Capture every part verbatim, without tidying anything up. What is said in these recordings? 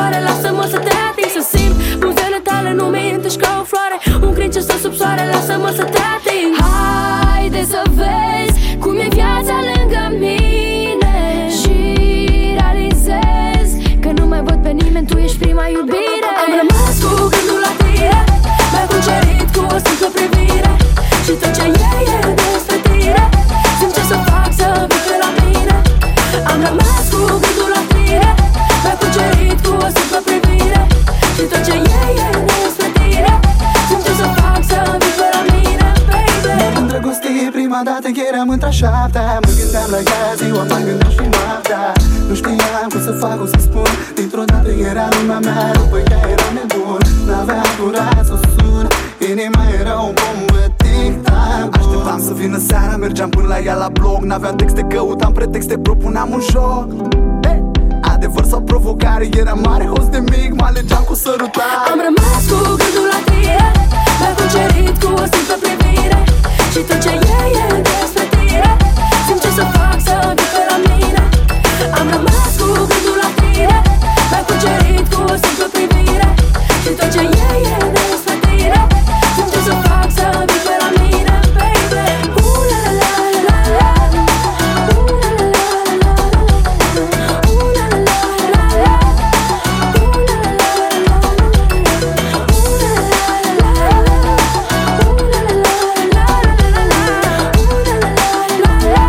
soare, lasă-mă să te ating. Să simt buzele tale, nu mintești ca o floare. Un crin ce stă sub soare, lasă-mă să te ating. Haide să vezi cum e viața lângă mine și realizezi că nu mai văd pe nimeni, tu ești prima iubire. Am rămas cu gândul la tine, m-ai cucerit cu o simplă privire și tot ce e e despre tine. Simt ce să fac să vii pe la mine. Am rămas cu gândul la tine, m-ai cucerit cu o simplă privire și tot ce e e despre tine. Simt ce să fac să vii pe la mine, baby. M-am îndrăgostit prima dată când eram între-a șaptea. Mă gândeam la ea ziua, mă gândeam și noaptea. Nu știam cum să fac, cum să spun. Dintr-o dată era lumea mea, după ea eram nebun. N-aveam curaj să sun, inima era o bombă tic-tac. Așteptam să vină seara, mergeam până la ea la blog. N-aveam texte, căutam pretexte, propuneam un joc. Adevăr sau provocare, era mare host de mic, mă alegeam cu sărutare. Am rămas cu gândul la tine, m-ai cucerit cu o simplă privire și tot ce e e despre tine. Simt ce să fac să vii pe la mine. Am rămas cu gândul la tine, m-ai cucerit cu o simplă privire și tot ce e e despre tine. Simt ce să fac să vii pe la mine, baby. Ooh la la la la la, ooh la la la la, ooh la la la la, ooh la la la la, ooh la la la la, ooh la la la la, ooh la la la la,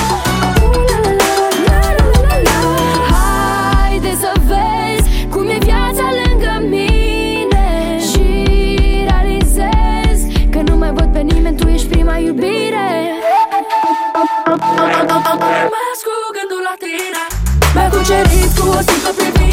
ooh la la la la. Haide să vezi cum e viața lângă mine și realizezi că nu mai văd pe nimeni, tu ești prima iubire. Am rămas cu gândul la tine, m-ai cucerit cu o simplă privire